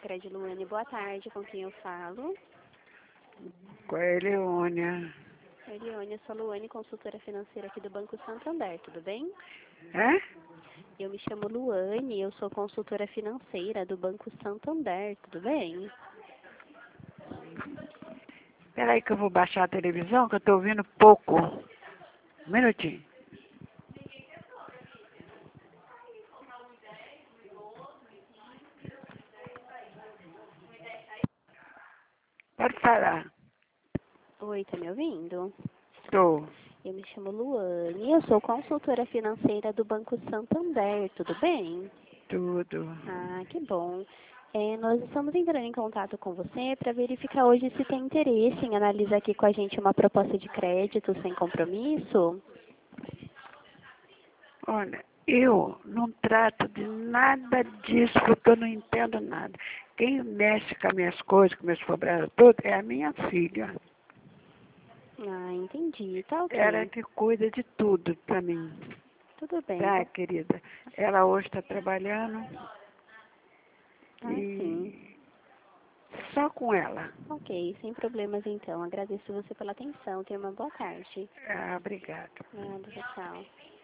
Sicredi Luane, boa tarde, com quem eu falo? Com a Eleônia. Eliane, eu sou a Luane, consultora financeira aqui do Banco Santander, tudo bem? Hã? Eu me chamo Luane, eu sou consultora financeira do Banco Santander, tudo bem? Espera aí que eu vou baixar a televisão, que eu tô ouvindo pouco. Um minutinho. Pode falar. Oi, tá me ouvindo? Tô. Eu me chamo Luane, eu sou consultora financeira do Banco Santander, tudo bem? Tudo. Ah, que bom. Nós estamos entrando em contato com você para verificar hoje se tem interesse em analisar aqui com a gente uma proposta de crédito sem compromisso. Olha, eu não trato de nada disso porque eu não entendo nada. Quem mexe com as minhas coisas, com meus cobrados, tudo, é a minha filha. Ah, entendi. Tá Ela ok. que cuida de tudo pra mim. Tudo bem. Tá, querida? Ela hoje está trabalhando Ah, sim. e só com ela. Ok, sem problemas então. Agradeço você pela atenção. Tenha uma boa tarde. Ah, obrigada. Nada, tchau.